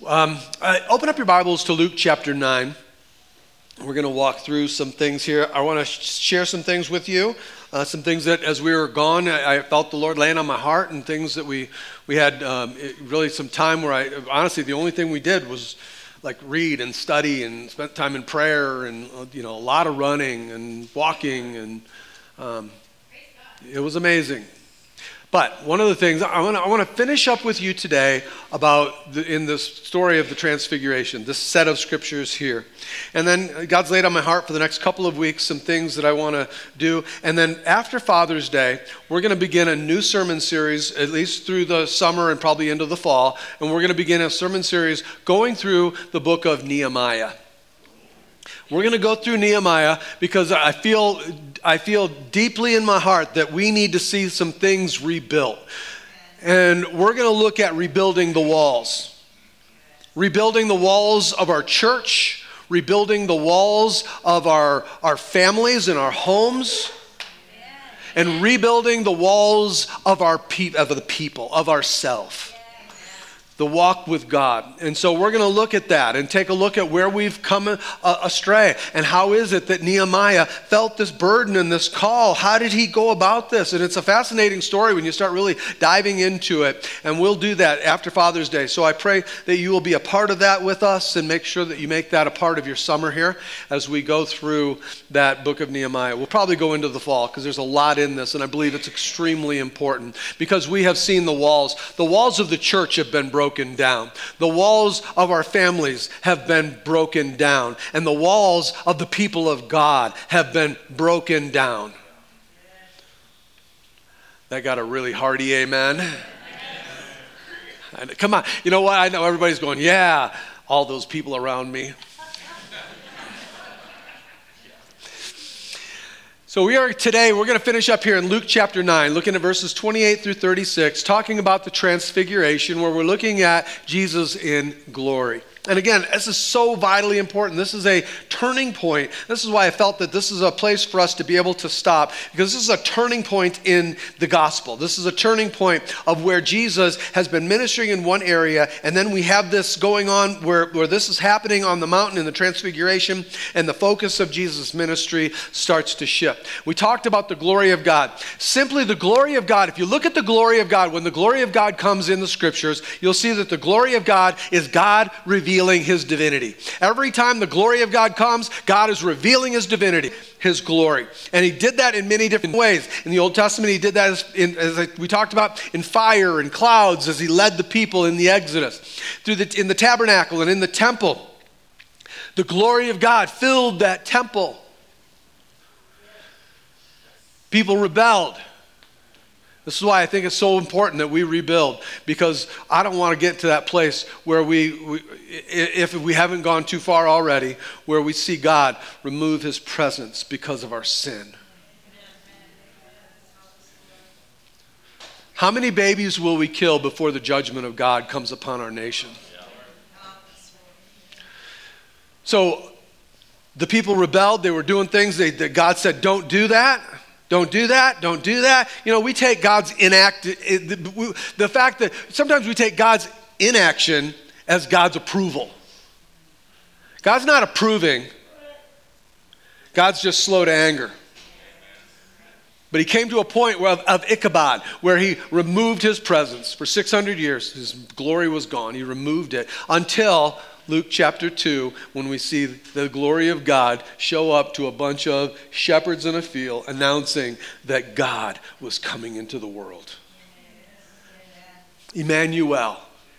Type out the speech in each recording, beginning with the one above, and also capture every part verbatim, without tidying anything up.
Um, uh, open up your Bibles to Luke chapter nine. We're going to walk through some things here. I want to sh- share some things with you, uh, some things that as we were gone, I, I felt the Lord laying on my heart, and things that we, we had um, it, really some time where I, honestly, the only thing we did was like read and study and spent time in prayer and, uh, you know, a lot of running and walking, and um, it was amazing. But one of the things, I want to I want to finish up with you today about the, in this story of the Transfiguration, this set of scriptures here. And then God's laid on my heart for the next couple of weeks some things that I want to do. And then after Father's Day, we're going to begin a new sermon series, at least through the summer and probably into the fall. And we're going to begin a sermon series going through the book of Nehemiah. We're going to go through Nehemiah because I feel I feel deeply in my heart that we need to see some things rebuilt. And we're going to look at rebuilding the walls. Rebuilding the walls of our church, rebuilding the walls of our, our families and our homes, and rebuilding the walls of our pe- of the people, of ourself. The walk with God. And so we're going to look at that and take a look at where we've come uh, astray, and how is it that Nehemiah felt this burden and this call. How did he go about this? And it's a fascinating story when you start really diving into it, and we'll do that after Father's Day. So I pray that you will be a part of that with us, and make sure that you make that a part of your summer here as we go through that book of Nehemiah. We'll probably go into the fall because there's a lot in this, and I believe it's extremely important because we have seen the walls. The walls of the church have been broken broken down. The walls of our families have been broken down. And the walls of the people of God have been broken down. That got a really hearty amen. And come on. You know what? I know everybody's going, yeah, all those people around me. So we are today, we're going to finish up here in Luke chapter nine, looking at verses twenty-eight through thirty-six, talking about the Transfiguration, where we're looking at Jesus in glory. And again, this is so vitally important. This is a turning point. This is why I felt that this is a place for us to be able to stop, because this is a turning point in the gospel. This is a turning point of where Jesus has been ministering in one area, and then we have this going on where, where this is happening on the mountain in the Transfiguration, and the focus of Jesus' ministry starts to shift. We talked about the glory of God. Simply the glory of God. If you look at the glory of God, when the glory of God comes in the scriptures, you'll see that the glory of God is God revealing his divinity. Every time the glory of God comes, God is revealing his divinity, his glory. And he did that in many different ways. In the Old Testament, he did that, as, in, as we talked about, in fire and clouds as he led the people in the Exodus. Through the, in the tabernacle and in the temple, the glory of God filled that temple. People rebelled. This is why I think it's so important that we rebuild, because I don't want to get to that place where we, we, if we haven't gone too far already, where we see God remove his presence because of our sin. How many babies will we kill before the judgment of God comes upon our nation? So the people rebelled. They were doing things they, that God said, don't do that. Don't do that. Don't do that. You know, we take God's inact, the fact that sometimes we take God's inaction as God's approval. God's not approving. God's just slow to anger. But he came to a point of, of Ichabod, where he removed his presence for six hundred years. His glory was gone. He removed it until Luke chapter two, when we see the glory of God show up to a bunch of shepherds in a field announcing that God was coming into the world. Emmanuel.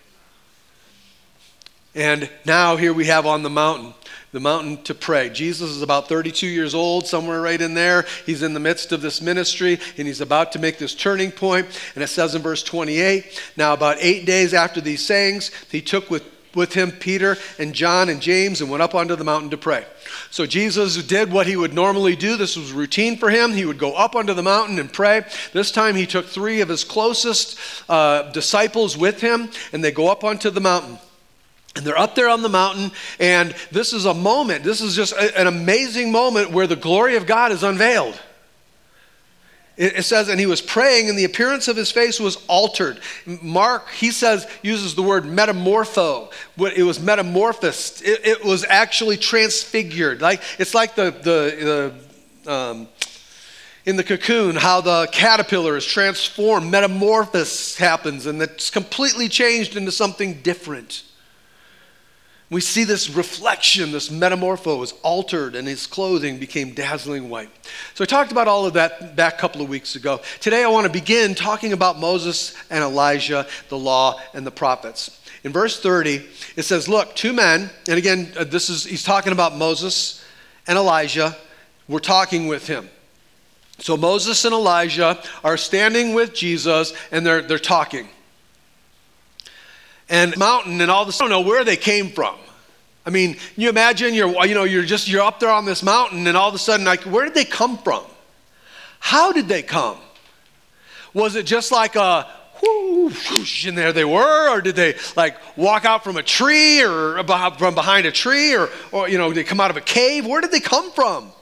And now here we have on the mountain, the mountain to pray. Jesus is about thirty-two years old, somewhere right in there. He's in the midst of this ministry, and he's about to make this turning point. And it says in verse twenty-eight, now about eight days after these sayings, he took with with him Peter and John and James and went up onto the mountain to pray. So Jesus did what he would normally do. This was routine for him. He would go up onto the mountain and pray. This time he took three of his closest uh, disciples with him, and they go up onto the mountain. And they're up there on the mountain, and this is a moment, this is just a, an amazing moment where the glory of God is unveiled. It, it says, and he was praying, and the appearance of his face was altered. Mark, he says, uses the word metamorpho. It was metamorphosed. It, it was actually transfigured. Like it's like the the, the um, in the cocoon, how the caterpillar is transformed, metamorphosis happens, and it's completely changed into something different. We see this reflection, this metamorpho was altered, and his clothing became dazzling white. So I talked about all of that back a couple of weeks ago. Today I want to begin talking about Moses and Elijah, the law and the prophets. In verse thirty, it says, look, two men, and again, this is he's talking about Moses and Elijah, were talking with him. So Moses and Elijah are standing with Jesus, and they're they're talking. And mountain, and all this, I don't know where they came from. I mean, can you imagine you're you know you're just you're up there on this mountain, and all of a sudden, like, where did they come from? How did they come? Was it just like a whoo, whoosh, and there they were, or did they like walk out from a tree, or from behind a tree, or or you know, did they come out of a cave? Where did they come from?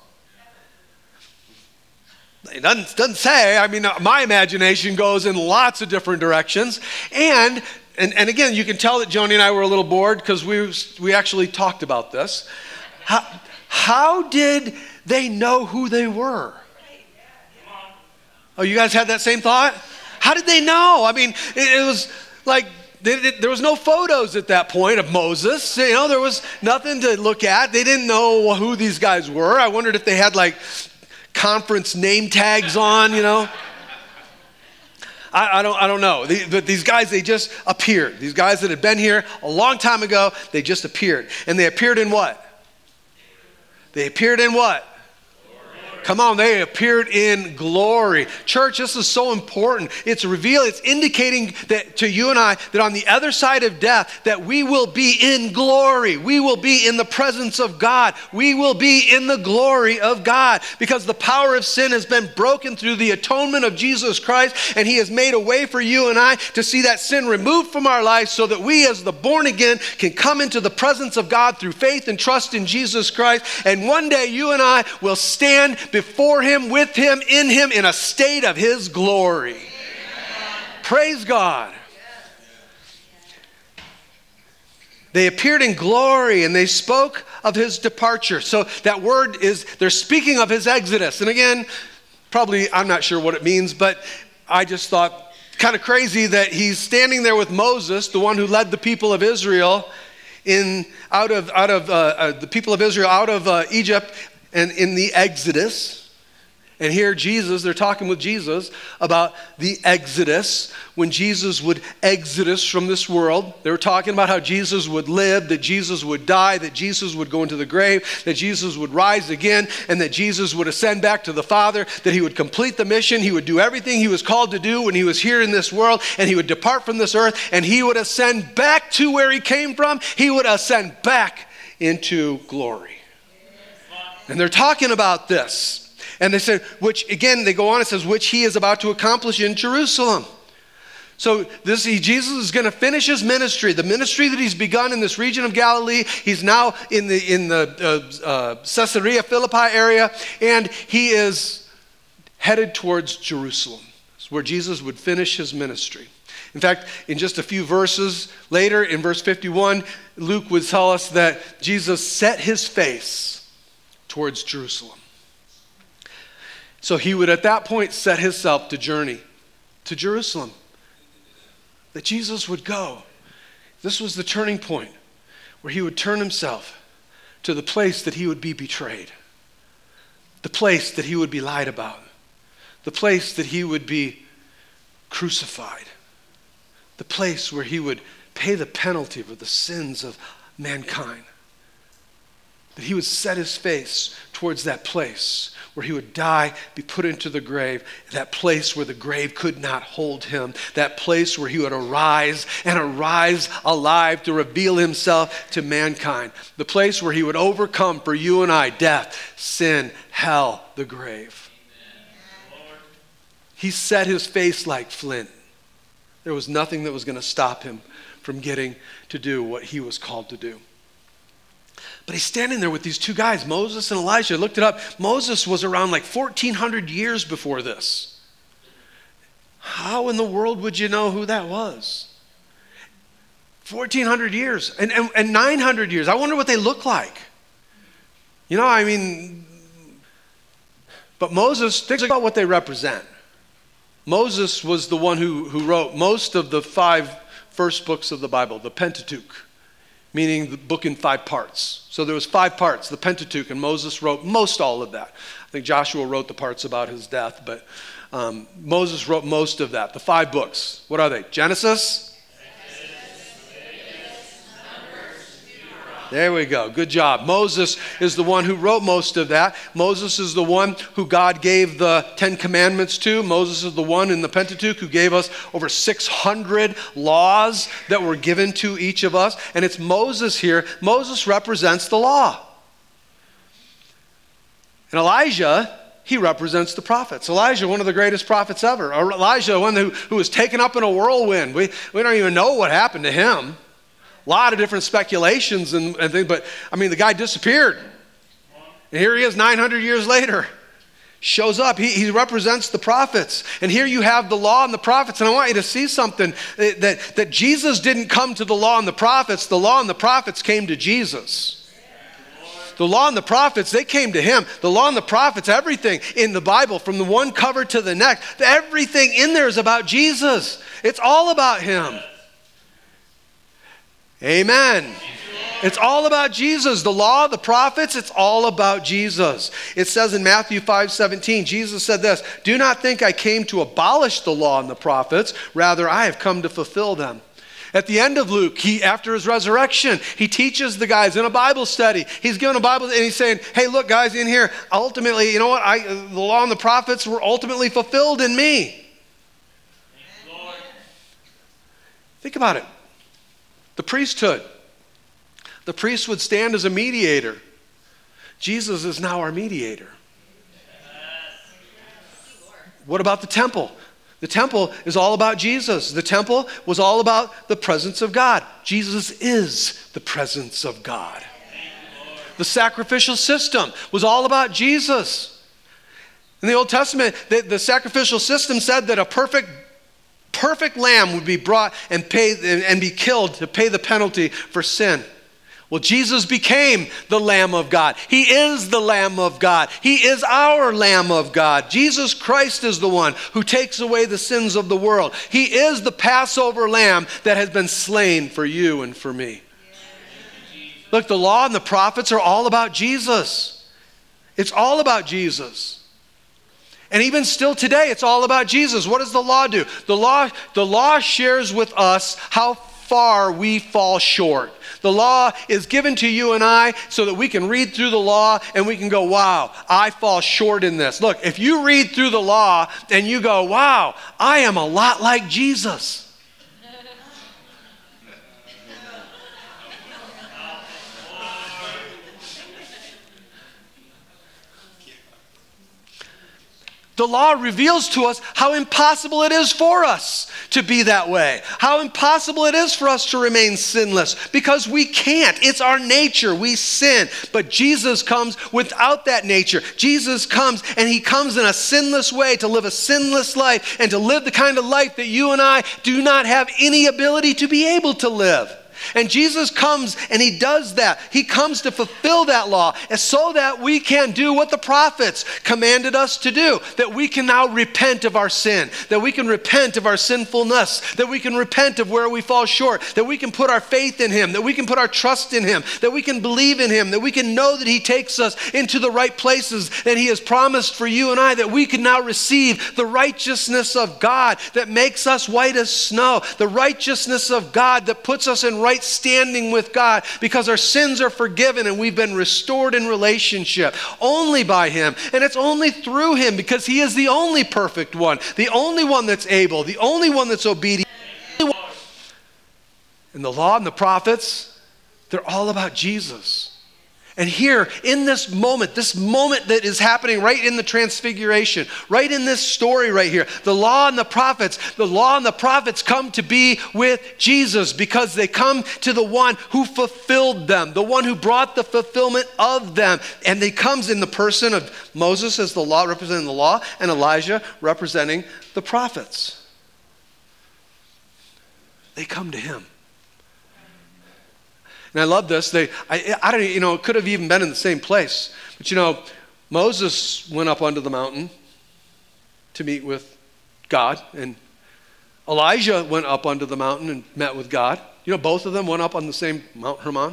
It doesn't, doesn't say. I mean, my imagination goes in lots of different directions. And, and, and again, you can tell that Joni and I were a little bored because we, we actually talked about this. How, how did they know who they were? Oh, you guys had that same thought? How did they know? I mean, it, it was like, they, they, there was no photos at that point of Moses. You know, there was nothing to look at. They didn't know who these guys were. I wondered if they had like conference name tags on, you know. I, I don't I don't know. The, but these guys, they just appeared. These guys that had been here a long time ago, they just appeared. And they appeared in what? They appeared in what? Come on, they appeared in glory. Church, this is so important. It's revealed, it's indicating that to you and I that on the other side of death, that we will be in glory. We will be in the presence of God. We will be in the glory of God because the power of sin has been broken through the atonement of Jesus Christ, and he has made a way for you and I to see that sin removed from our lives so that we as the born again can come into the presence of God through faith and trust in Jesus Christ. And one day you and I will stand before him, with him, in him, in a state of his glory. Amen. Praise God. They appeared in glory and they spoke of his departure. So that word is, they're speaking of his exodus. And again, probably, I'm not sure what it means, but I just thought kind of crazy that he's standing there with Moses, the one who led the people of Israel in out of out of uh, uh, the people of Israel out of uh, Egypt, and in the Exodus. And here Jesus, they're talking with Jesus about the Exodus, when Jesus would exodus from this world. They were talking about how Jesus would live, that Jesus would die, that Jesus would go into the grave, that Jesus would rise again, and that Jesus would ascend back to the Father, that he would complete the mission, he would do everything he was called to do when he was here in this world, and he would depart from this earth, and he would ascend back to where he came from. He would ascend back into glory. And they're talking about this. And they said, which again, they go on, it says, which he is about to accomplish in Jerusalem. So this he, Jesus is going to finish his ministry, the ministry that he's begun in this region of Galilee. He's now in the in the uh, uh, Caesarea Philippi area, and he is headed towards Jerusalem. It's where Jesus would finish his ministry. In fact, in just a few verses later, in verse fifty-one, Luke would tell us that Jesus set his face towards Jerusalem. So he would at that point set himself to journey to Jerusalem. That Jesus would go. This was the turning point where he would turn himself to the place that he would be betrayed. The place that he would be lied about. The place that he would be crucified. The place where he would pay the penalty for the sins of mankind. That he would set his face towards that place where he would die, be put into the grave, that place where the grave could not hold him, that place where he would arise and arise alive to reveal himself to mankind, the place where he would overcome for you and I death, sin, hell, the grave. Amen. He set his face like flint. There was nothing that was going to stop him from getting to do what he was called to do. But he's standing there with these two guys, Moses and Elijah. I looked it up. Moses was around like fourteen hundred years before this. How in the world would you know who that was? fourteen hundred years and, and, and nine hundred years. I wonder what they look like. You know, I mean, but Moses, think about what they represent. Moses was the one who, who wrote most of the five first books of the Bible, the Pentateuch, meaning the book in five parts. So there was five parts, the Pentateuch, and Moses wrote most all of that. I think Joshua wrote the parts about his death, but um, Moses wrote most of that, the five books. What are they? Genesis? There we go. Good job. Moses is the one who wrote most of that. Moses is the one who God gave the Ten Commandments to. Moses is the one in the Pentateuch who gave us over six hundred laws that were given to each of us. And it's Moses here. Moses represents the law. And Elijah, he represents the prophets. Elijah, one of the greatest prophets ever. Elijah, one who, who was taken up in a whirlwind. We, we don't even know what happened to him. A lot of different speculations and, and things, but I mean, the guy disappeared. And here he is nine hundred years later. Shows up. He, he represents the prophets. And here you have the law and the prophets. And I want you to see something, that, that Jesus didn't come to the law and the prophets. The law and the prophets came to Jesus. The law and the prophets, they came to him. The law and the prophets, everything in the Bible, from the one cover to the next, everything in there is about Jesus. It's all about him. Amen. It's all about Jesus. The law, the prophets, it's all about Jesus. It says in Matthew five seventeen, Jesus said this, "Do not think I came to abolish the law and the prophets. Rather, I have come to fulfill them." At the end of Luke, he, after his resurrection, he teaches the guys in a Bible study. He's giving a Bible, and he's saying, hey, look, guys, in here, ultimately, you know what? I, the law and the prophets were ultimately fulfilled in me. Lord. Think about it. The priesthood. The priest would stand as a mediator. Jesus is now our mediator. What about the temple? The temple is all about Jesus. The temple was all about the presence of God. Jesus is the presence of God. The sacrificial system was all about Jesus. In the Old Testament, the, the sacrificial system said that a perfect Perfect lamb would be brought and pay and be killed to pay the penalty for sin. Well, Jesus became the Lamb of God. He is the Lamb of God. He is our Lamb of God. Jesus Christ is the one who takes away the sins of the world. He is the Passover lamb that has been slain for you and for me. Look, the law and the prophets are all about Jesus. It's all about Jesus. And even still today, it's all about Jesus. What does the law do? The law, the law shares with us how far we fall short. The law is given to you and I so that we can read through the law and we can go, wow, I fall short in this. Look, if you read through the law and you go, wow, I am a lot like Jesus. The law reveals to us how impossible it is for us to be that way. How impossible it is for us to remain sinless because we can't. It's our nature. We sin. But Jesus comes without that nature. Jesus comes and he comes in a sinless way to live a sinless life and to live the kind of life that you and I do not have any ability to be able to live. And Jesus comes and he does that. He comes to fulfill that law so that we can do what the prophets commanded us to do. That we can now repent of our sin. That we can repent of our sinfulness. That we can repent of where we fall short. That we can put our faith in him. That we can put our trust in him. That we can believe in him. That we can know that he takes us into the right places that he has promised for you and I. That we can now receive the righteousness of God that makes us white as snow. The righteousness of God that puts us in right standing with God because our sins are forgiven and we've been restored in relationship only by him. And it's only through him because he is the only perfect one, the only one that's able, the only one that's obedient. And the law and the prophets, they're all about Jesus. And here, in this moment, this moment that is happening right in the transfiguration, right in this story right here, the law and the prophets, the law and the prophets come to be with Jesus because they come to the one who fulfilled them, the one who brought the fulfillment of them. And they comes in the person of Moses as the law representing the law and Elijah representing the prophets. They come to him. And I love this. They, I, I don't, you know, it could have even been in the same place. But you know, Moses went up onto the mountain to meet with God, and Elijah went up onto the mountain and met with God. You know, both of them went up on the same Mount Hermon.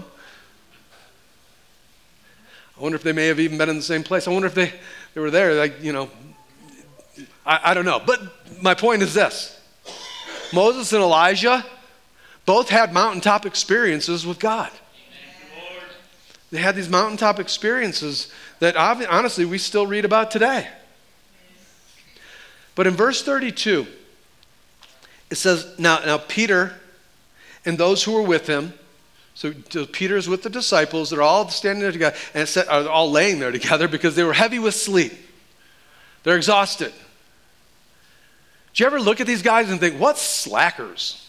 I wonder if they may have even been in the same place. I wonder if they, they were there, like, you know, I, I don't know. But my point is this. Moses and Elijah both had mountaintop experiences with God. Amen. They had these mountaintop experiences that honestly we still read about today. But in verse thirty-two, it says, now, now Peter and those who were with him, so Peter's with the disciples, they're all standing there together, and it said, are all laying there together because they were heavy with sleep. They're exhausted. Do you ever look at these guys and think, what slackers?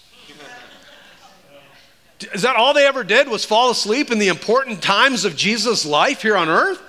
Is that all they ever did was fall asleep in the important times of Jesus' life here on earth?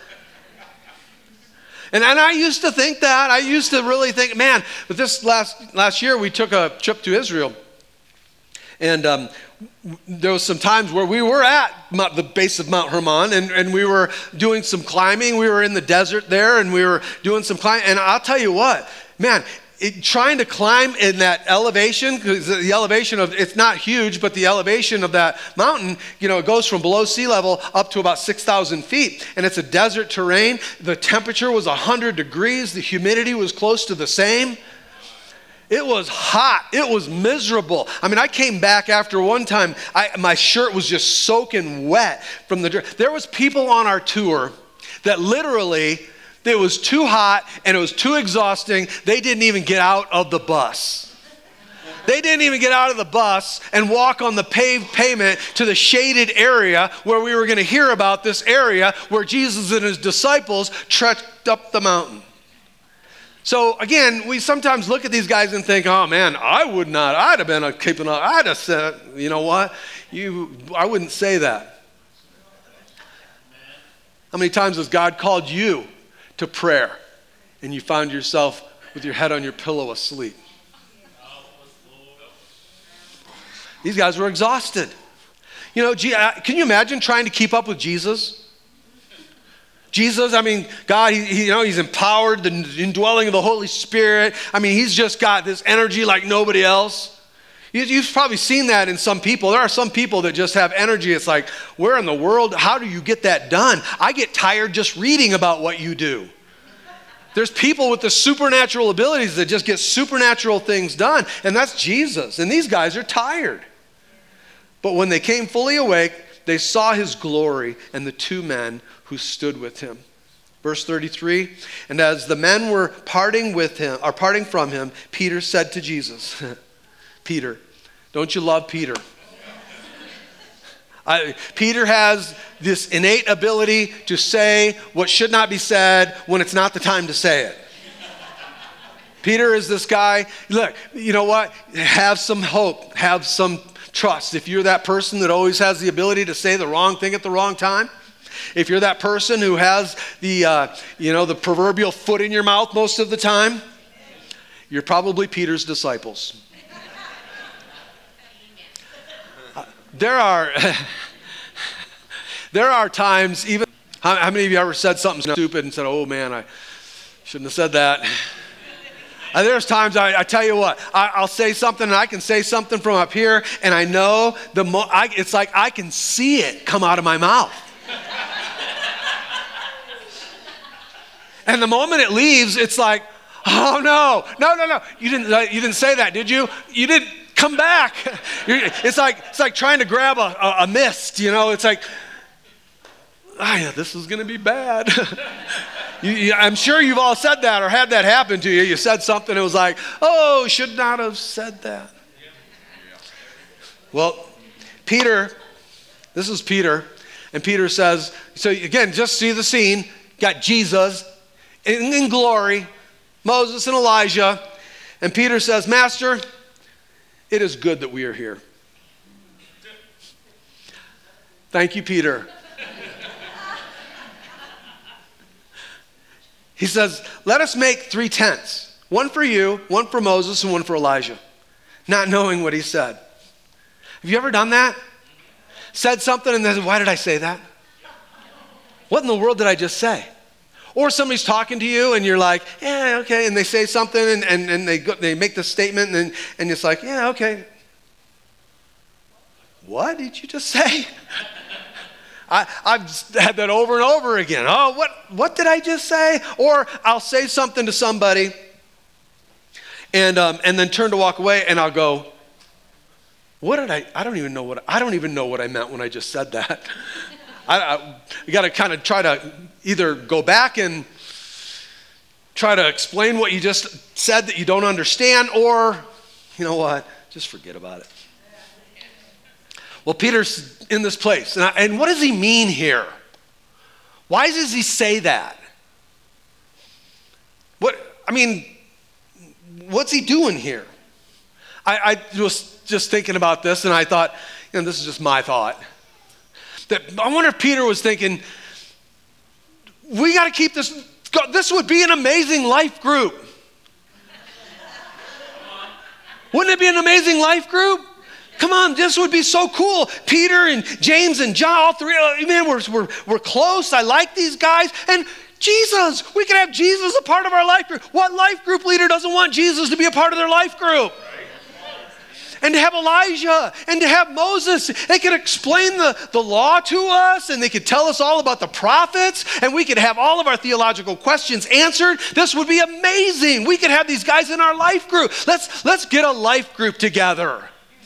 And, and I used to think that. I used to really think, man, but this last, last year we took a trip to Israel. And um, there was some times where we were at Mount, the base of Mount Hermon, and, and we were doing some climbing. We were in the desert there, and we were doing some climbing. And I'll tell you what, man, It, trying to climb in that elevation, because the elevation of, it's not huge, but the elevation of that mountain, you know, it goes from below sea level up to about six thousand feet. And it's a desert terrain. The temperature was one hundred degrees. The humidity was close to the same. It was hot. It was miserable. I mean, I came back after one time, I, my shirt was just soaking wet from the dirt. There was people on our tour that literally, it was too hot and it was too exhausting. They didn't even get out of the bus. They didn't even get out of the bus and walk on the paved pavement to the shaded area where we were going to hear about this area where Jesus and his disciples trekked up the mountain. So again, we sometimes look at these guys and think, oh man, I would not. I'd have been a keeping up. I'd have said, you know what? You, I wouldn't say that. How many times has God called you to prayer and you found yourself with your head on your pillow asleep? These guys were exhausted. You know, can you imagine trying to keep up with Jesus? Jesus, I mean, God, he, he, you know, he's empowered, the indwelling of the Holy Spirit. I mean, he's just got this energy like nobody else. You, you've probably seen that in some people. There are some people that just have energy. It's like, where in the world, how do you get that done? I get tired just reading about what you do. There's people with the supernatural abilities that just get supernatural things done, and that's Jesus. And these guys are tired. But when they came fully awake, they saw his glory and the two men who stood with him. Verse thirty-three, and as the men were parting with him, or parting from him, Peter said to Jesus, Peter, don't you love Peter? I, Peter has this innate ability to say what should not be said when it's not the time to say it. Peter is this guy, look, you know what? Have some hope, have some trust. If you're that person that always has the ability to say the wrong thing at the wrong time, if you're that person who has the, uh, you know, the proverbial foot in your mouth most of the time, you're probably Peter's disciples. Uh, there are, there are times, even, how, how many of you ever said something stupid and said, oh man, I shouldn't have said that? And there's times I, I tell you what, I, I'll say something and I can say something from up here, and I know the mo- I, it's like I can see it come out of my mouth. And the moment it leaves, it's like, oh no, no, no, no. You didn't, uh, you didn't say that, did you? You didn't come back. it's like it's like trying to grab a, a, a mist, you know. It's like, oh yeah, this is going to be bad. you, you, I'm sure you've all said that or had that happen to you. You said something, it was like, oh, should not have said that. Well, Peter, this is Peter, and Peter says, so again, just see the scene. Got Jesus in, in glory, Moses and Elijah, and Peter says, Master, it is good that we are here. Thank you, Peter. He says, let us make three tents, one for you, one for Moses, and one for Elijah, not knowing what he said. Have you ever done that? Said something and then, why did I say that? What in the world did I just say? Or somebody's talking to you and you're like, yeah, okay, and they say something and, and, and they go, they make the statement and, and it's like, yeah, okay. What did you just say? I, I've had that over and over again. Oh, what, what did I just say? Or I'll say something to somebody and, um, and then turn to walk away and I'll go, what did I, I don't even know what, I don't even know what I meant when I just said that. I, I, you got to kind of try to either go back and try to explain what you just said that you don't understand, or, you know what, just forget about it. Well, Peter's in this place, and, I, and what does he mean here? Why does he say that? What, I mean, what's he doing here? I, I was just thinking about this, and I thought, you know, this is just my thought. That I wonder if Peter was thinking, we got to keep this, this would be an amazing life group. Wouldn't it be an amazing life group? Come on, this would be so cool. Peter and James and John, all three, man, we're, we're, we're close. I like these guys. And Jesus, we could have Jesus a part of our life group. What life group leader doesn't want Jesus to be a part of their life group? And to have Elijah and to have Moses, they could explain the, the law to us and they could tell us all about the prophets and we could have all of our theological questions answered. This would be amazing. We could have these guys in our life group. Let's, let's get a life group together.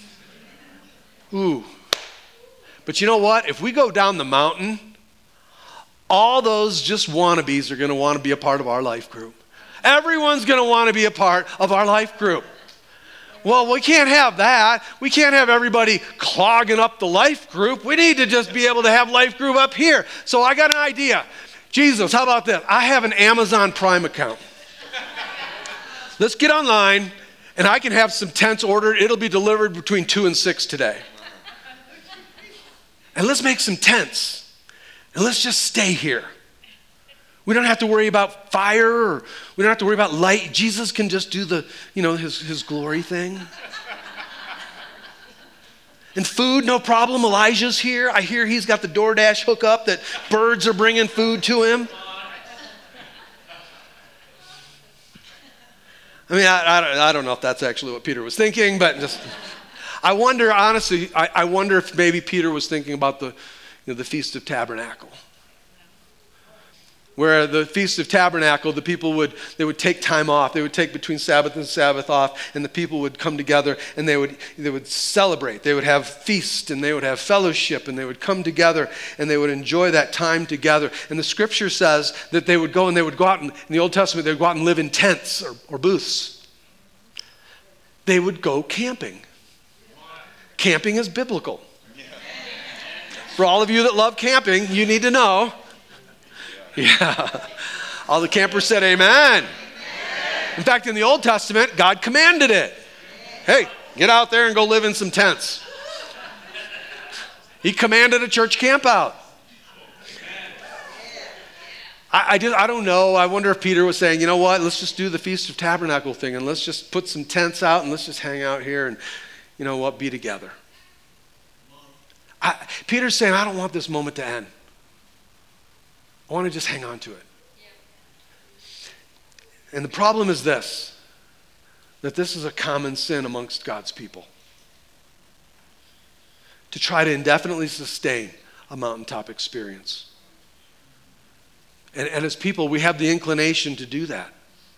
Ooh. But you know what? If we go down the mountain, all those just wannabes are going to want to be a part of our life group. Everyone's going to want to be a part of our life group. Well, we can't have that. We can't have everybody clogging up the life group. We need to just be able to have life group up here. So I got an idea. Jesus, how about this? I have an Amazon Prime account. Let's get online, and I can have some tents ordered. It'll be delivered between two and six today. And let's make some tents, and let's just stay here. We don't have to worry about fire, or we don't have to worry about light. Jesus can just do the, you know, his, his glory thing. And food, no problem. Elijah's here. I hear he's got the DoorDash hookup that birds are bringing food to him. I mean, I, I, don't, I don't know if that's actually what Peter was thinking, but just, I wonder, honestly, I, I wonder if maybe Peter was thinking about the, you know, the Feast of Tabernacle. Where the Feast of Tabernacle, the people would, they would take time off. They would take between Sabbath and Sabbath off, and the people would come together and they would, they would celebrate. They would have feast and they would have fellowship and they would come together and they would enjoy that time together. And the scripture says that they would go and they would go out, and, in the Old Testament, they would go out and live in tents or, or booths. They would go camping. Camping is biblical. For all of you that love camping, you need to know. Yeah. All the campers said amen. Amen. In fact, in the Old Testament, God commanded it. Hey, get out there and go live in some tents. He commanded a church camp out. I, I, just, I don't know. I wonder if Peter was saying, you know what, let's just do the Feast of Tabernacle thing and let's just put some tents out and let's just hang out here and, you know what, be together. I, Peter's saying, I don't want this moment to end. I want to just hang on to it. And the problem is this, that this is a common sin amongst God's people. To try to indefinitely sustain a mountaintop experience. And, and as people, we have the inclination to do that.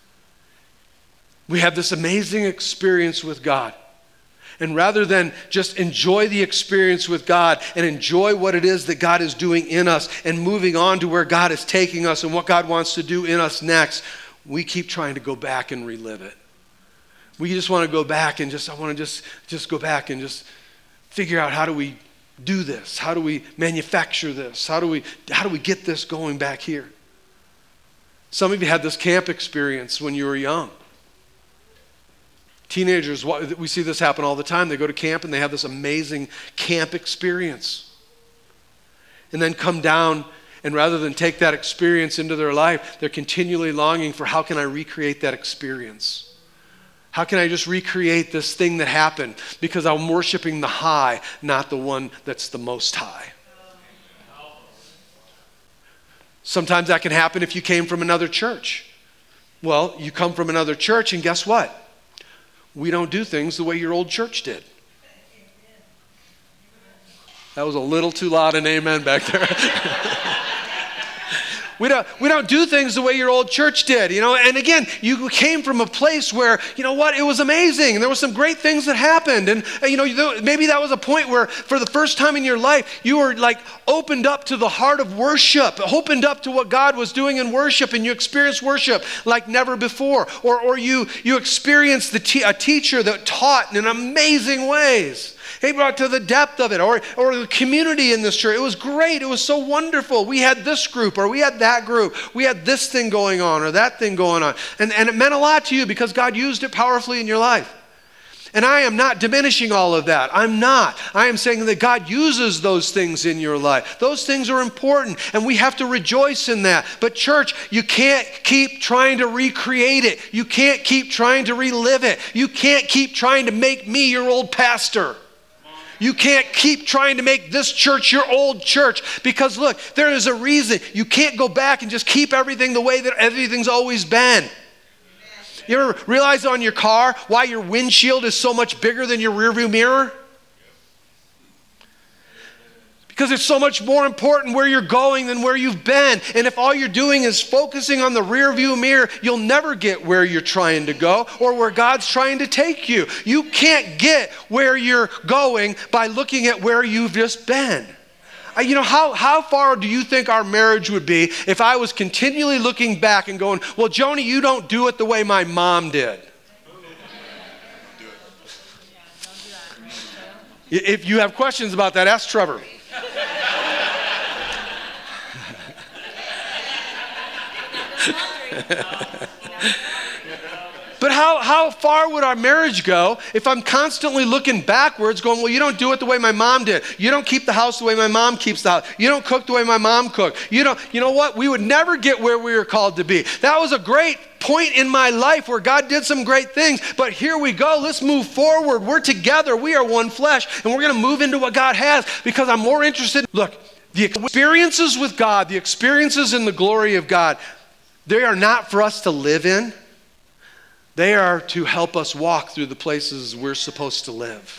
We have this amazing experience with God. And rather than just enjoy the experience with God and enjoy what it is that God is doing in us and moving on to where God is taking us and what God wants to do in us next, we keep trying to go back and relive it. We just want to go back and just, I want to just, just go back and just figure out how do we do this? How do we manufacture this? How do we, how do we get this going back here? Some of you had this camp experience when you were young. Teenagers, we see this happen all the time. They go to camp and they have this amazing camp experience. And then come down, and rather than take that experience into their life, they're continually longing for how can I recreate that experience? How can I just recreate this thing that happened? Because I'm worshiping the high, not the one that's the most high. Sometimes that can happen if you came from another church. Well, you come from another church, and guess what? We don't do things the way your old church did. That was a little too loud an amen back there. We don't, we don't do things the way your old church did, you know. And again, you came from a place where, you know what, it was amazing. And there were some great things that happened. And, you know, maybe that was a point where for the first time in your life, you were like opened up to the heart of worship, opened up to what God was doing in worship, and you experienced worship like never before. Or, or you, you experienced the te- a teacher that taught in amazing ways. He brought to the depth of it, or, or the community in this church. It was great. It was so wonderful. We had this group, or we had that group. We had this thing going on, or that thing going on. And, and it meant a lot to you because God used it powerfully in your life. And I am not diminishing all of that. I'm not. I am saying that God uses those things in your life. Those things are important, and we have to rejoice in that. But church, you can't keep trying to recreate it. You can't keep trying to relive it. You can't keep trying to make me your old pastor. You can't keep trying to make this church your old church, because look, there is a reason. You can't go back and just keep everything the way that everything's always been. You ever realize on your car why your windshield is so much bigger than your rearview mirror? Because it's so much more important where you're going than where you've been. And if all you're doing is focusing on the rear view mirror, you'll never get where you're trying to go or where God's trying to take you. You can't get where you're going by looking at where you've just been. You know, how, how far do you think our marriage would be if I was continually looking back and going, well, Joni, you don't do it the way my mom did. If you have questions about that, ask Trevor. But how, how far would our marriage go if I'm constantly looking backwards going, well, you don't do it the way my mom did. You don't keep the house the way my mom keeps the house. You don't cook the way my mom cooked. You don't, you know what? We would never get where we were called to be. That was a great point in my life where God did some great things, but here we go. Let's move forward. We're together. We are one flesh, and we're going to move into what God has because I'm more interested. Look, the experiences with God, the experiences in the glory of God, they are not for us to live in. They are to help us walk through the places we're supposed to live.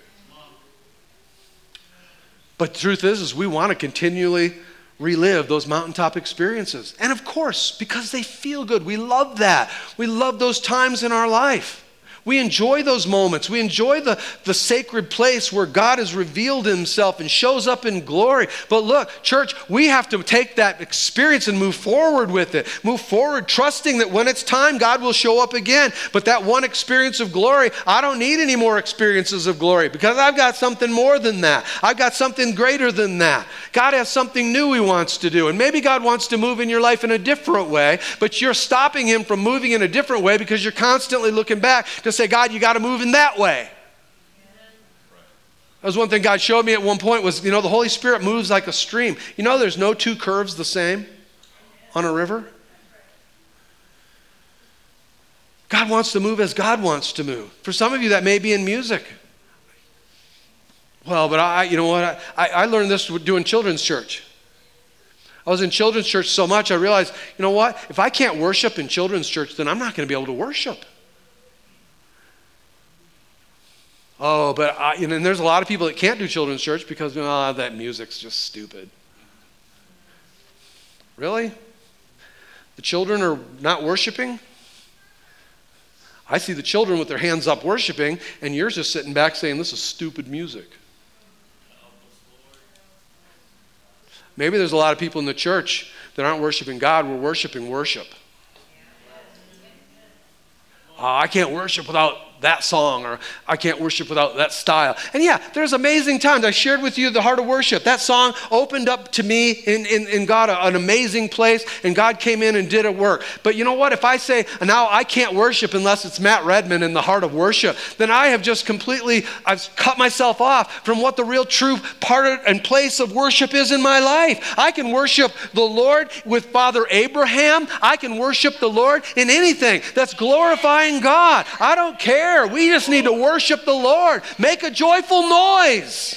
But the truth is, is we want to continually relive those mountaintop experiences. And of course, because they feel good. We love that. We love those times in our life. We enjoy those moments. We enjoy the, the sacred place where God has revealed himself and shows up in glory. But look, church, we have to take that experience and move forward with it. Move forward, trusting that when it's time, God will show up again. But that one experience of glory, I don't need any more experiences of glory because I've got something more than that. I've got something greater than that. God has something new he wants to do. And maybe God wants to move in your life in a different way, but you're stopping him from moving in a different way because you're constantly looking back to say, God, you got to move in that way. That was one thing God showed me at one point was, you know, the Holy Spirit moves like a stream. You know, there's no two curves the same on a river. God wants to move as God wants to move. For some of you, that may be in music. Well, but I, you know what? I, I learned this doing children's church. I was in children's church so much, I realized, you know what? If I can't worship in children's church, then I'm not going to be able to worship. Oh, but I, you know, and there's a lot of people that can't do children's church because oh, that music's just stupid. Really? The children are not worshiping? I see the children with their hands up worshiping, and you're just sitting back saying, this is stupid music. Maybe there's a lot of people in the church that aren't worshiping God. We're worshiping worship. Oh, I can't worship without that song, or I can't worship without that style. And yeah, there's amazing times. I shared with you the Heart of Worship. That song opened up to me in, in, in God an amazing place, and God came in and did a work. But you know what? If I say, now I can't worship unless it's Matt Redman in the Heart of Worship, then I have just completely, I've cut myself off from what the real true part and place of worship is in my life. I can worship the Lord with Father Abraham. I can worship the Lord in anything that's glorifying God. I don't care. We just need to worship the Lord. Make a joyful noise.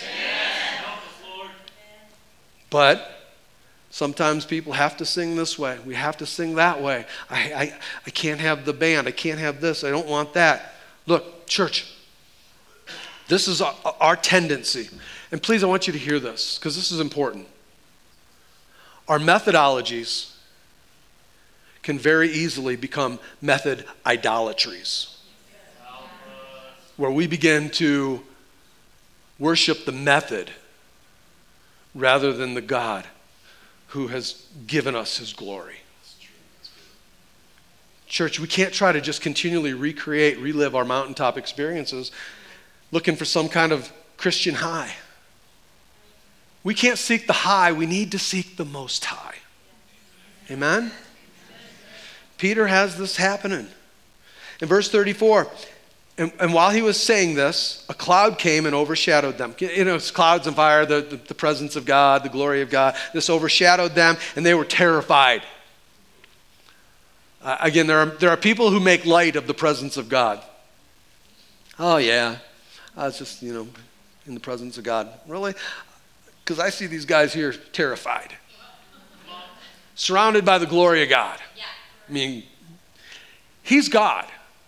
But sometimes people have to sing this way. We have to sing that way. I, I, I can't have the band. I can't have this. I don't want that. Look, church, this is our, our tendency. And please, I want you to hear this, because this is important. Our methodologies can very easily become method idolatries, where we begin to worship the method rather than the God who has given us his glory. Church, we can't try to just continually recreate, relive our mountaintop experiences looking for some kind of Christian high. We can't seek the high. We need to seek the Most High. Amen? Peter has this happening. In verse thirty-four, and, and while he was saying this, a cloud came and overshadowed them. You know, it's clouds and fire, the, the, the presence of God, the glory of God. This overshadowed them, and they were terrified. Uh, again, there are, there are people who make light of the presence of God. Oh, yeah, I was just, you know, in the presence of God. Really? Because I see these guys here terrified. Surrounded by the glory of God. I mean, he's God.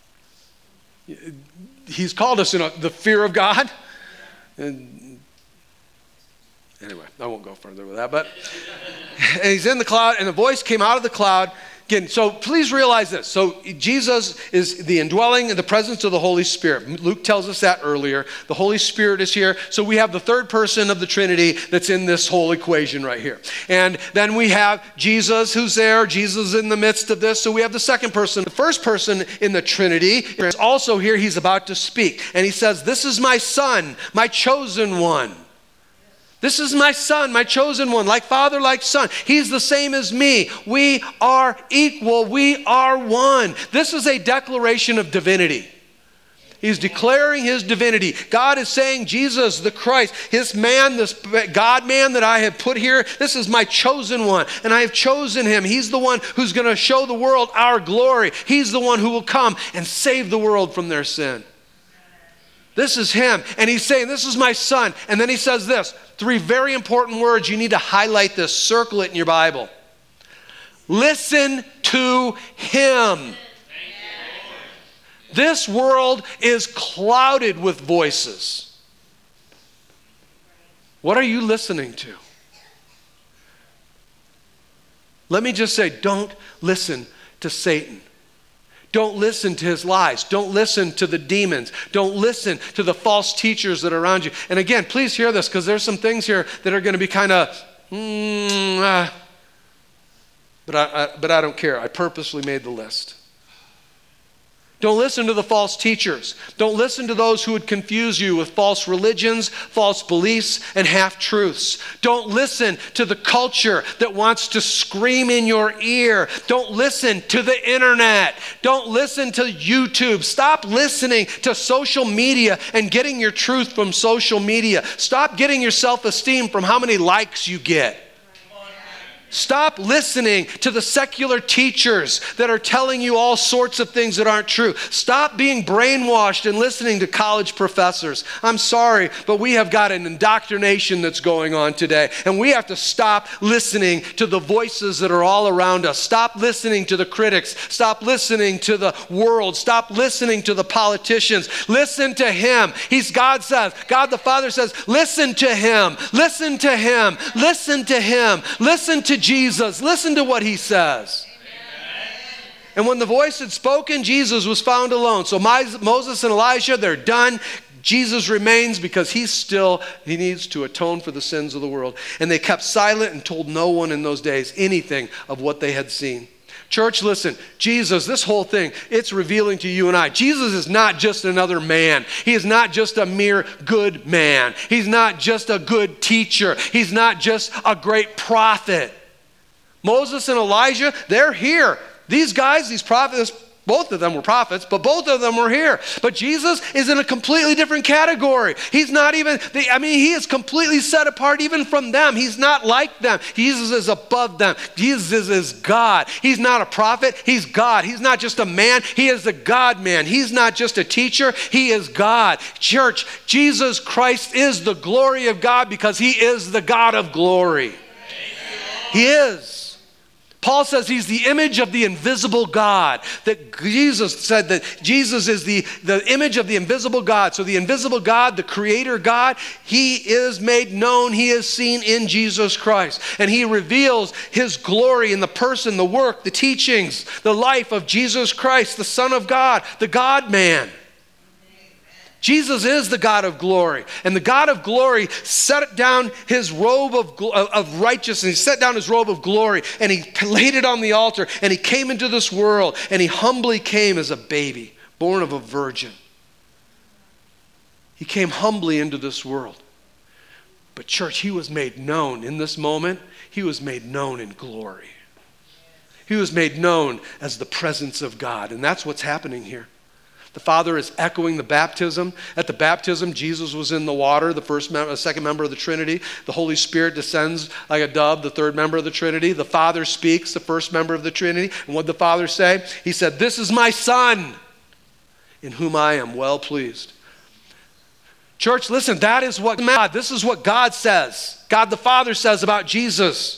He's called us in a, the fear of God. And anyway, I won't go further with that. But and he's in the cloud, and the voice came out of the cloud. Again, so please realize this. So Jesus is the indwelling and the presence of the Holy Spirit. Luke tells us that earlier. The Holy Spirit is here. So we have the third person of the Trinity that's in this whole equation right here. And then we have Jesus who's there. Jesus is in the midst of this. So we have the second person. The first person in the Trinity is also here. He's about to speak. And he says, "This is my son, my chosen one. This is my son, my chosen one, like father, like son. He's the same as me. We are equal. We are one." This is a declaration of divinity. He's declaring his divinity. God is saying, Jesus, the Christ, his man, this God man that I have put here, this is my chosen one, and I have chosen him. He's the one who's going to show the world our glory. He's the one who will come and save the world from their sin. This is him. And he's saying, this is my son. And then he says this, three very important words. You need to highlight this, circle it in your Bible. Listen to him. This world is clouded with voices. What are you listening to? Let me just say, don't listen to Satan. Don't listen to his lies. Don't listen to the demons. Don't listen to the false teachers that are around you. And again, please hear this, because there's some things here that are going to be kind of, mm, uh, but, I, I, but I don't care. I purposely made the list. Don't listen to the false teachers. Don't listen to those who would confuse you with false religions, false beliefs, and half-truths. Don't listen to the culture that wants to scream in your ear. Don't listen to the internet. Don't listen to YouTube. Stop listening to social media and getting your truth from social media. Stop getting your self-esteem from how many likes you get. Stop listening to the secular teachers that are telling you all sorts of things that aren't true. Stop being brainwashed and listening to college professors. I'm sorry, but we have got an indoctrination that's going on today, and we have to stop listening to the voices that are all around us. Stop listening to the critics. Stop listening to the world. Stop listening to the politicians. Listen to him. He's God says, God the Father says, listen to him. Listen to him. Listen to him. Listen to Jesus. Listen to what he says. Amen. And when the voice had spoken, Jesus was found alone. So Moses and Elijah, they're done. Jesus remains because he's still, he needs to atone for the sins of the world. And they kept silent and told no one in those days anything of what they had seen. Church, listen, Jesus, this whole thing, it's revealing to you and I. Jesus is not just another man. He is not just a mere good man. He's not just a good teacher. He's not just a great prophet. Moses and Elijah, they're here. These guys, these prophets, both of them were prophets, but both of them were here. But Jesus is in a completely different category. He's not even, I mean, he is completely set apart even from them. He's not like them. Jesus is above them. Jesus is God. He's not a prophet. He's God. He's not just a man. He is the God man. He's not just a teacher. He is God. Church, Jesus Christ is the glory of God because he is the God of glory. He is. Paul says he's the image of the invisible God. That Jesus said that Jesus is the, the image of the invisible God. So the invisible God, the creator God, he is made known. He is seen in Jesus Christ. And he reveals his glory in the person, the work, the teachings, the life of Jesus Christ, the Son of God, the God-man. Jesus is the God of glory. And the God of glory set down his robe of, of righteousness. He set down his robe of glory and he laid it on the altar and he came into this world and he humbly came as a baby, born of a virgin. He came humbly into this world. But church, he was made known in this moment. He was made known in glory. He was made known as the presence of God. And that's what's happening here. The Father is echoing the baptism. At the baptism, Jesus was in the water, the first, mem- the second member of the Trinity. The Holy Spirit descends like a dove, the third member of the Trinity. The Father speaks, the first member of the Trinity. And what did the Father say? He said, "This is my Son, in whom I am well pleased." Church, listen, that is what God, this is what God says. God the Father says about Jesus.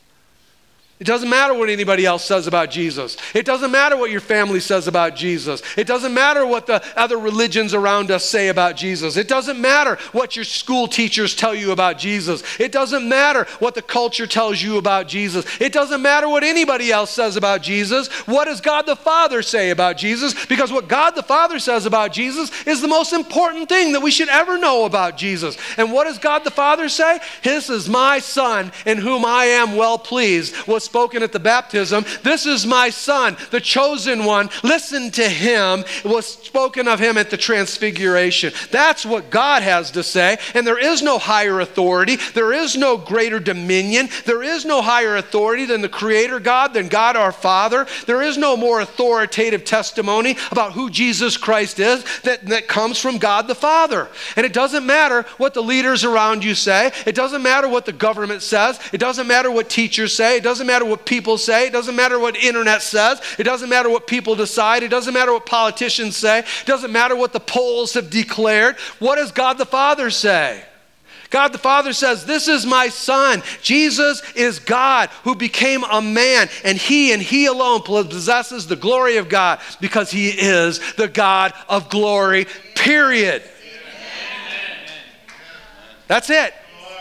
It doesn't matter what anybody else says about Jesus. It doesn't matter what your family says about Jesus. It doesn't matter what the other religions around us say about Jesus. It doesn't matter what your school teachers tell you about Jesus. It doesn't matter what the culture tells you about Jesus. It doesn't matter what anybody else says about Jesus. What does God the Father say about Jesus? Because what God the Father says about Jesus is the most important thing that we should ever know about Jesus. And what does God the Father say? "This is my Son in whom I am well pleased," was spoken at the baptism. "This is my Son, the chosen one. Listen to him." It was spoken of him at the transfiguration. That's what God has to say. And there is no higher authority. There is no greater dominion. There is no higher authority than the Creator God, than God our Father. There is no more authoritative testimony about who Jesus Christ is that, that comes from God the Father. And it doesn't matter what the leaders around you say. It doesn't matter what the government says. It doesn't matter what teachers say. It doesn't matter what people say. It doesn't matter what internet says. It doesn't matter what people decide. It doesn't matter what politicians say. It doesn't matter what the polls have declared. What does God the Father say? God the Father says, "This is my Son." Jesus is God who became a man, and he and he alone possesses the glory of God because he is the God of glory, period. Amen. That's it.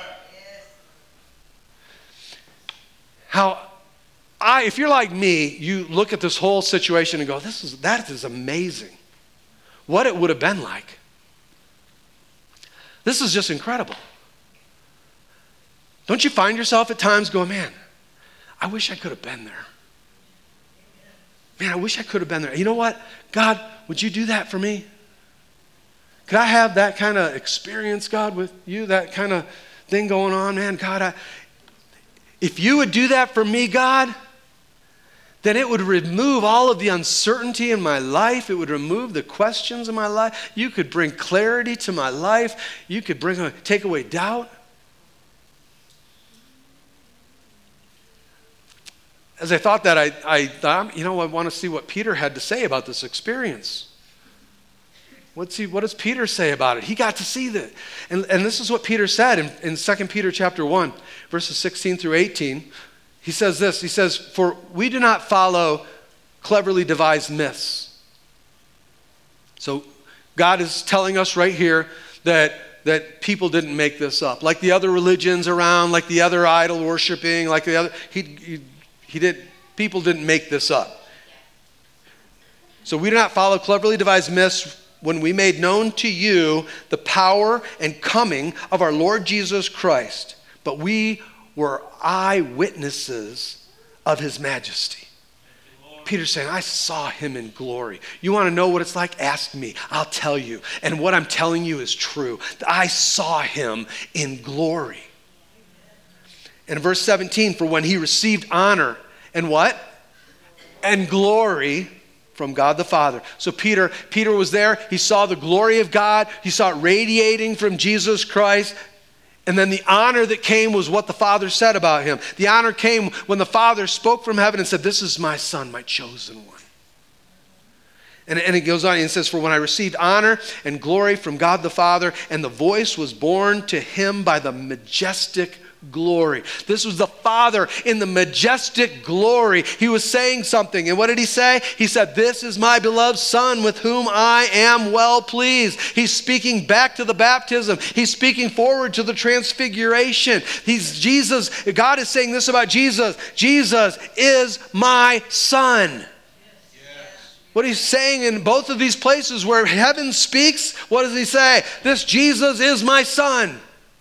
How I, if you're like me, you look at this whole situation and go, "This is that is amazing." What it would have been like. This is just incredible. Don't you find yourself at times going, "Man, I wish I could have been there. Man, I wish I could have been there. You know what? God, would you do that for me? Could I have that kind of experience, God, with you? That kind of thing going on, man? God, I, if you would do that for me, God, then it would remove all of the uncertainty in my life. It would remove the questions in my life. You could bring clarity to my life. You could bring take away doubt." As I thought that, I, I thought, you know, I want to see what Peter had to say about this experience. What's he, what does Peter say about it? He got to see that. And, and this is what Peter said in, in Second Peter chapter one, verses sixteen through eighteen. He says this, he says, "For we do not follow cleverly devised myths." So God is telling us right here that, that people didn't make this up. Like the other religions around, like the other idol worshiping, like the other, he, he, he did, people didn't make this up. "So we do not follow cleverly devised myths when we made known to you the power and coming of our Lord Jesus Christ, but we were eyewitnesses of his majesty." Peter's saying, I saw him in glory. You want to know what it's like? Ask me. I'll tell you. And what I'm telling you is true. I saw him in glory. And in verse seventeen, for when he received honor and what? And glory from God the Father. So Peter, Peter was there. He saw the glory of God. He saw it radiating from Jesus Christ. And then the honor that came was what the Father said about him. The honor came when the Father spoke from heaven and said, this is my Son, my chosen one. And, and it goes on and says, for when I received honor and glory from God the Father, and the voice was borne to him by the majestic glory. This was the Father in the majestic glory. He was saying something. And what did he say? He said, this is my beloved Son with whom I am well pleased. He's speaking back to the baptism. He's speaking forward to the transfiguration. He's Jesus. God is saying this about Jesus. Jesus is my Son. What he's saying in both of these places where heaven speaks, what does he say? This Jesus is my Son.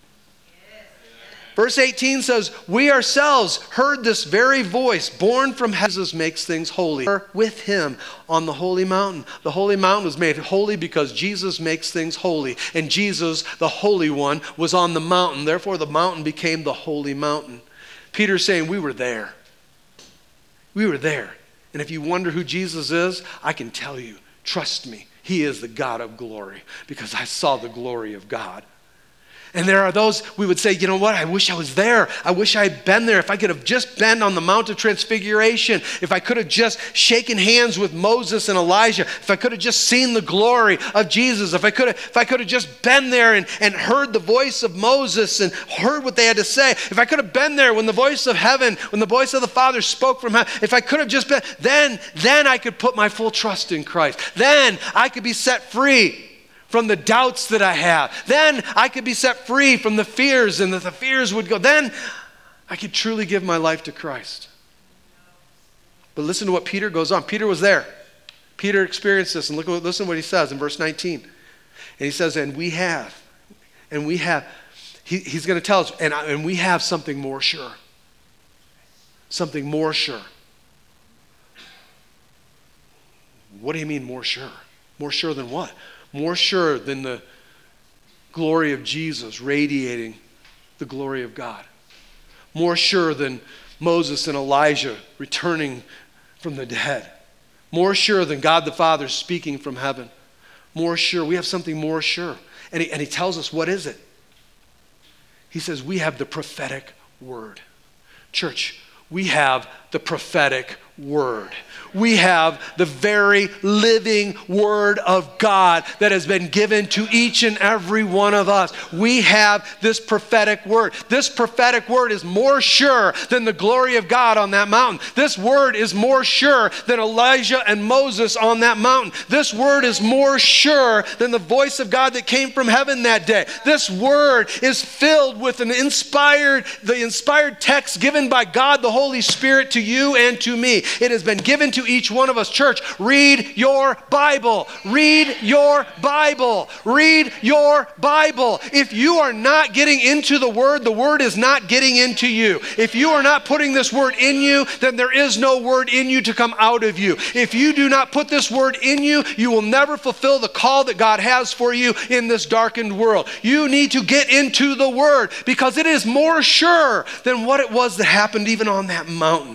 Verse eighteen says, we ourselves heard this very voice born from heaven. Jesus makes things holy. We're with him on the holy mountain. The holy mountain was made holy because Jesus makes things holy. And Jesus, the Holy One, was on the mountain. Therefore, the mountain became the holy mountain. Peter's saying, we were there. We were there. And if you wonder who Jesus is, I can tell you, trust me, he is the God of glory because I saw the glory of God. And there are those, we would say, you know what, I wish I was there. I wish I had been there. If I could have just been on the Mount of Transfiguration, if I could have just shaken hands with Moses and Elijah, if I could have just seen the glory of Jesus, if I could have, if I could have just been there and, and heard the voice of Moses and heard what they had to say, if I could have been there when the voice of heaven, when the voice of the Father spoke from heaven, if I could have just been, then, then I could put my full trust in Christ. Then I could be set free from the doubts that I have. Then I could be set free from the fears, and that the fears would go. Then I could truly give my life to Christ. But listen to what Peter goes on. Peter was there. Peter experienced this, and look, listen to what he says in verse nineteen. And he says, and we have, and we have, he, he's going to tell us, and, and we have something more sure. Something more sure. What do you mean more sure? More sure than what? More sure than the glory of Jesus radiating the glory of God. More sure than Moses and Elijah returning from the dead. More sure than God the Father speaking from heaven. More sure. We have something more sure. And he, and he tells us, what is it? He says, we have the prophetic word. Church, we have the prophetic word. We have the very living word of God that has been given to each and every one of us. We have this prophetic word. This prophetic word is more sure than the glory of God on that mountain. This word is more sure than Elijah and Moses on that mountain. This word is more sure than the voice of God that came from heaven that day. This word is filled with an inspired, the inspired text given by God the Holy Spirit to you and to me. It has been given to each one of us. Church, read your Bible. Read your Bible. Read your Bible. If you are not getting into the word, the word is not getting into you. If you are not putting this word in you, then there is no word in you to come out of you. If you do not put this word in you, you will never fulfill the call that God has for you in this darkened world. You need to get into the word because it is more sure than what it was that happened even on that mountain.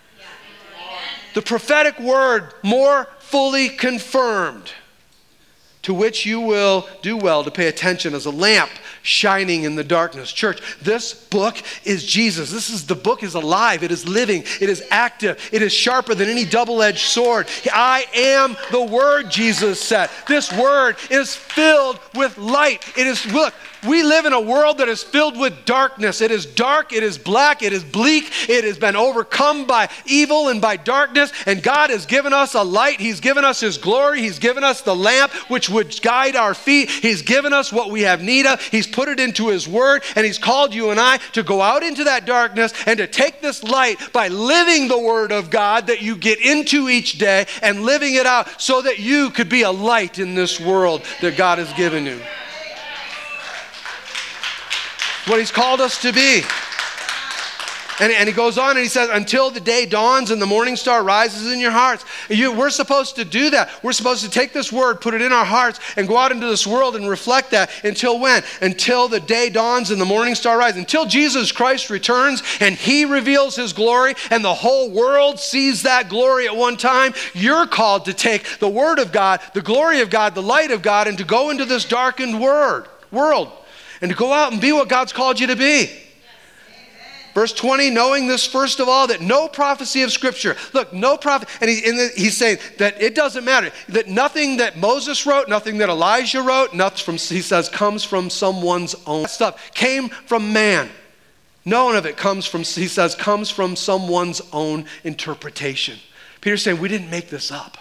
The prophetic word more fully confirmed, to which you will do well to pay attention as a lamp shining in the darkness. Church, this book is Jesus. This is the book is alive. It is living. It is active. It is sharper than any double-edged sword. I am the word, Jesus said. This word is filled with light. It is, look, we live in a world that is filled with darkness. It is dark, it is black, it is bleak, it has been overcome by evil and by darkness, and God has given us a light. He's given us His glory. He's given us the lamp which would guide our feet. He's given us what we have need of. He's put it into His word, and He's called you and I to go out into that darkness and to take this light by living the word of God that you get into each day and living it out so that you could be a light in this world that God has given you. What He's called us to be. And, and he goes on and he says, until the day dawns and the morning star rises in your hearts. You, we're supposed to do that. We're supposed to take this word, put it in our hearts, and go out into this world and reflect that. Until when? Until the day dawns and the morning star rises. Until Jesus Christ returns and he reveals his glory and the whole world sees that glory at one time, you're called to take the word of God, the glory of God, the light of God, and to go into this darkened word, world and to go out and be what God's called you to be. Verse twenty, knowing this first of all, that no prophecy of Scripture, look, no prophet, and, he, and he's saying that it doesn't matter, that nothing that Moses wrote, nothing that Elijah wrote, nothing from, he says, comes from someone's own stuff, came from man. None of it comes from, he says, comes from someone's own interpretation. Peter's saying, we didn't make this up.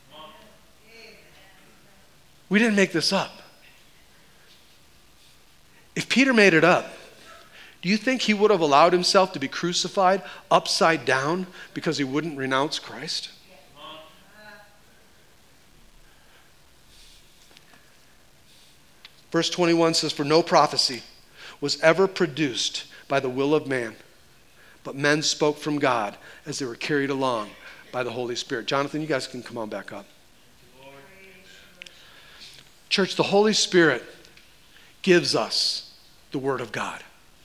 We didn't make this up. If Peter made it up, do you think he would have allowed himself to be crucified upside down because he wouldn't renounce Christ? Verse twenty-one says, for no prophecy was ever produced by the will of man, but men spoke from God as they were carried along by the Holy Spirit. Jonathan, you guys can come on back up. Church, the Holy Spirit gives us the Word of God.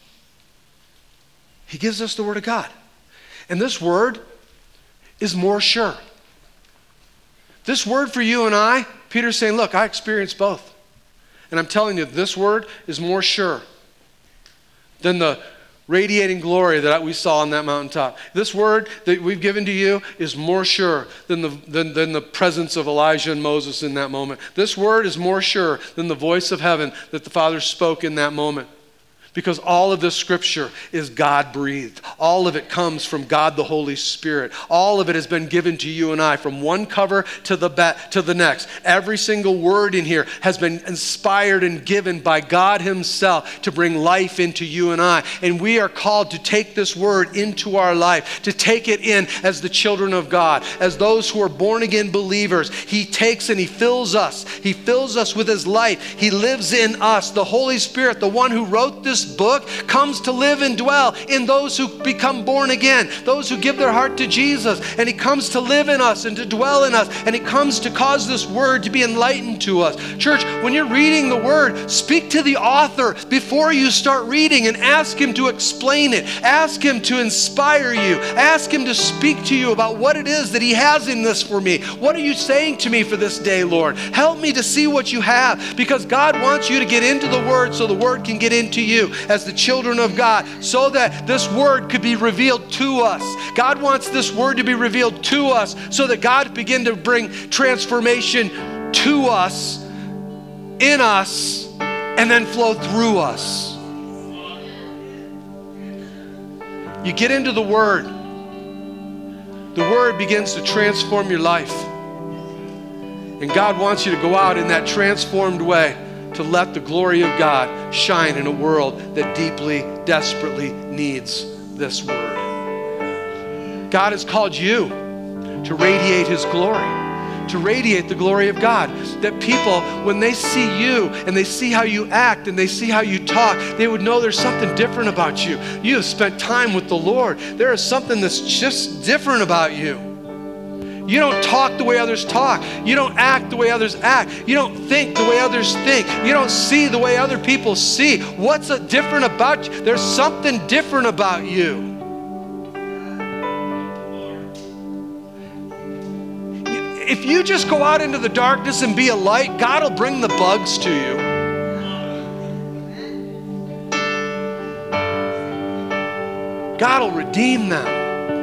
He gives us the Word of God. And this Word is more sure. This Word for you and I, Peter's saying, look, I experienced both. And I'm telling you, this Word is more sure than the radiating glory that we saw on that mountaintop. This Word that we've given to you is more sure than the, than, than the presence of Elijah and Moses in that moment. This Word is more sure than the voice of heaven that the Father spoke in that moment. Because all of this Scripture is God-breathed. All of it comes from God the Holy Spirit. All of it has been given to you and I from one cover to the ba- to the next. Every single word in here has been inspired and given by God himself to bring life into you and I. And we are called to take this word into our life, to take it in as the children of God, as those who are born-again believers. He takes and he fills us. He fills us with his light. He lives in us. The Holy Spirit, the one who wrote this book, comes to live and dwell in those who become born again, those who give their heart to Jesus, and he comes to live in us and to dwell in us, and he comes to cause this word to be enlightened to us. Church, when you're reading the word, speak to the author before you start reading and ask him to explain it. Ask him to inspire you. Ask him to speak to you about what it is that he has in this for me. What are you saying to me for this day, Lord? Help me to see what you have, because God wants you to get into the word so the word can get into you as the children of God, so that this word could be revealed to us. God wants this word to be revealed to us so that God begin to bring transformation to us, in us, and then flow through us. You get into the word, the word begins to transform your life. And God wants you to go out in that transformed way to let the glory of God shine in a world that deeply, desperately needs this word. God has called you to radiate his glory, to radiate the glory of God. That people, when they see you and they see how you act and they see how you talk, they would know there's something different about you. You have spent time with the Lord. There is something that's just different about you. You don't talk the way others talk. You don't act the way others act. You don't think the way others think. You don't see the way other people see. What's a different about you? There's something different about you. If you just go out into the darkness and be a light, God will bring the bugs to you. God will redeem them.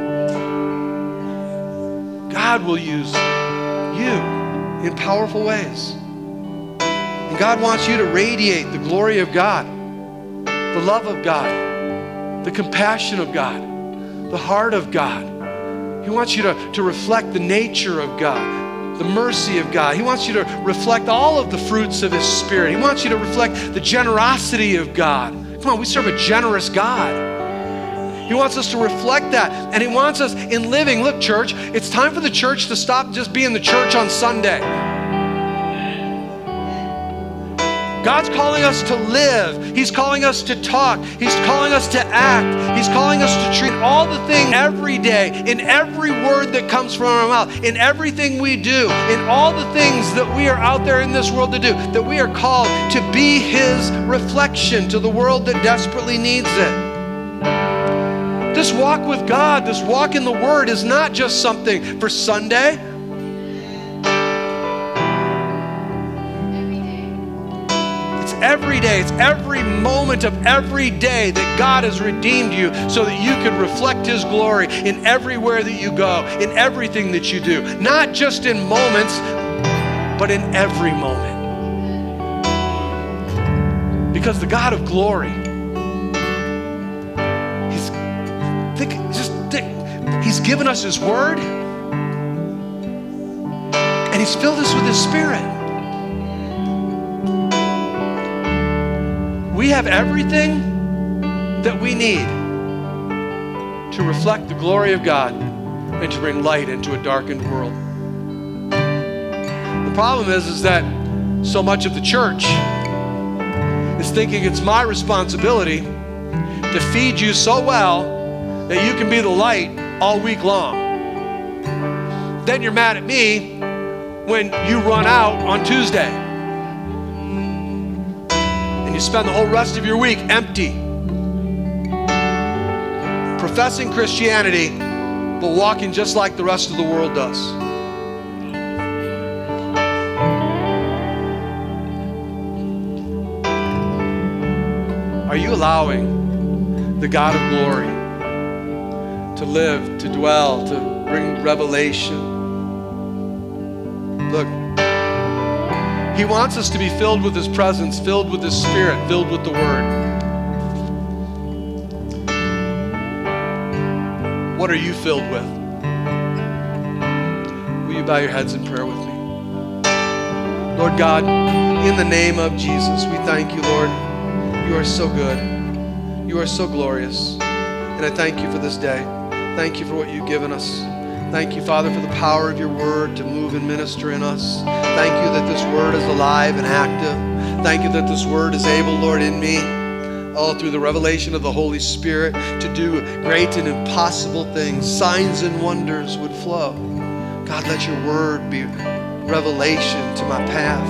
God will use you in powerful ways. And God wants you to radiate the glory of God, the love of God, the compassion of God, the heart of God. He wants you to, to reflect the nature of God, the mercy of God. He wants you to reflect all of the fruits of his Spirit. He wants you to reflect the generosity of God. Come on, we serve a generous God. He wants us to reflect that, and he wants us in living. Look, church, it's time for the church to stop just being the church on Sunday. God's calling us to live. He's calling us to talk. He's calling us to act. He's calling us to treat all the things every day, in every word that comes from our mouth, in everything we do, in all the things that we are out there in this world to do, that we are called to be His reflection to the world that desperately needs it. This walk with God, this walk in the Word is not just something for Sunday. It's every day. It's every moment of every day that God has redeemed you so that you could reflect His glory in everywhere that you go, in everything that you do. Not just in moments, but in every moment. Because the God of glory, He's think, just think, He's given us His Word, and He's filled us with His Spirit. We have everything that we need to reflect the glory of God and to bring light into a darkened world. The problem is, is that so much of the church is thinking it's my responsibility to feed you so well that you can be the light all week long. Then you're mad at me when you run out on Tuesday. And you spend the whole rest of your week empty, professing Christianity, but walking just like the rest of the world does. Are you allowing the God of glory to live, to dwell, to bring revelation? Look, He wants us to be filled with His presence, filled with His Spirit, filled with the Word. What are you filled with? Will you bow your heads in prayer with me? Lord God, in the name of Jesus, we thank you, Lord. You are so good. You are so glorious. And I thank you for this day. Thank you for what you've given us. Thank you, Father, for the power of your word to move and minister in us. Thank you that this word is alive and active. Thank you that this word is able, Lord, in me, all through the revelation of the Holy Spirit, to do great and impossible things. Signs and wonders would flow. God, let your word be revelation to my path.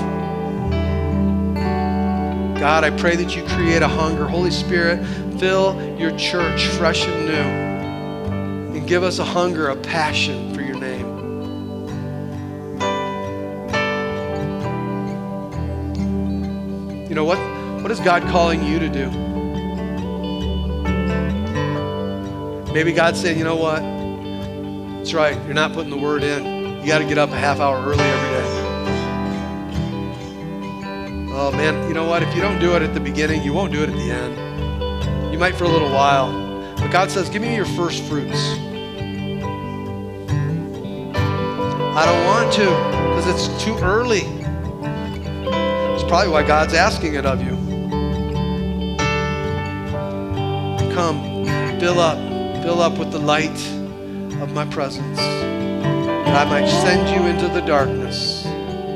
God, I pray that you create a hunger. Holy Spirit, fill your church fresh and new. And give us a hunger, a passion for your name. You know, what, what is God calling you to do? Maybe God's saying, you know what? That's right, you're not putting the word in. You got to get up a half hour early every day. Oh man, you know what? If you don't do it at the beginning, you won't do it at the end. You might for a little while. But God says, give me your first fruits. I don't want to because it's too early. It's probably why God's asking it of you. Come, fill up, fill up with the light of my presence, that I might send you into the darkness.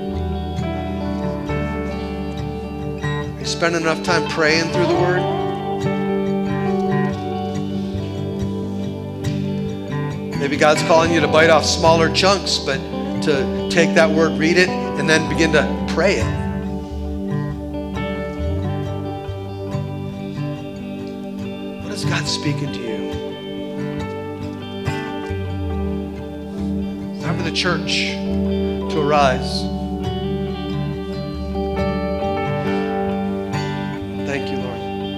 Are you spending enough time praying through the word? Maybe God's calling you to bite off smaller chunks, but to take that word, read it, and then begin to pray it. What is God speaking to you? Time for the church to arise. Thank you, Lord.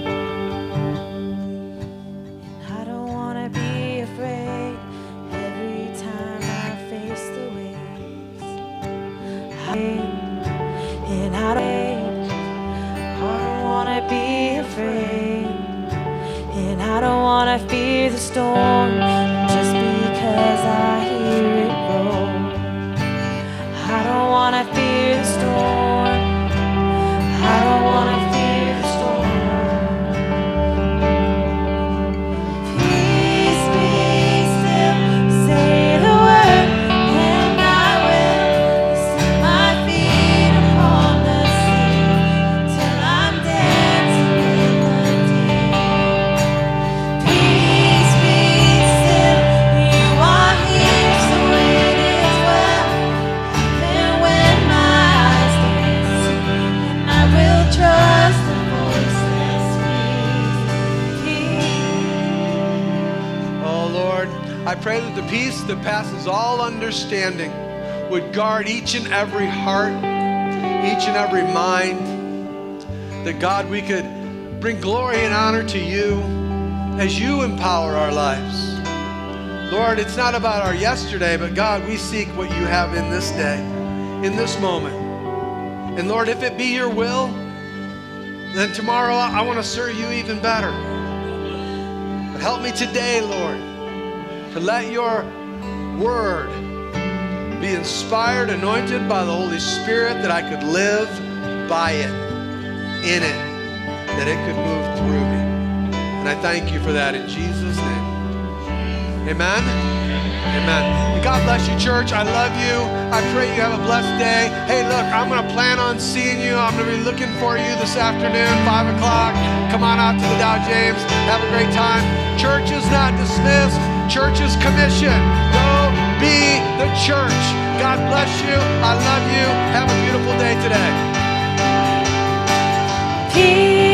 And I don't, I don't wanna be afraid, and I don't wanna fear the storm just because I hear it roll. I don't wanna fear the storm. I don't wanna fear the storm. Peace be still, say the word, and I will set my feet upon the sea till I'm dancing in the deep. Peace be I pray that the peace that passes all understanding would guard each and every heart, each and every mind, that God, we could bring glory and honor to you as you empower our lives. Lord, it's not about our yesterday, but God, we seek what you have in this day, in this moment. And Lord, if it be your will, then tomorrow I want to serve you even better. But help me today, Lord, to let your word be inspired, anointed by the Holy Spirit, that I could live by it, in it, that it could move through me. And I thank you for that in Jesus' name. Amen? Amen. And God bless you, church. I love you. I pray you have a blessed day. Hey, look, I'm going to plan on seeing you. I'm going to be looking for you this afternoon, five o'clock. Come on out to the Dow James. Have a great time. Church is not dismissed. Church is commissioned. Go be the church. God bless you. I love you. Have a beautiful day today. Peace.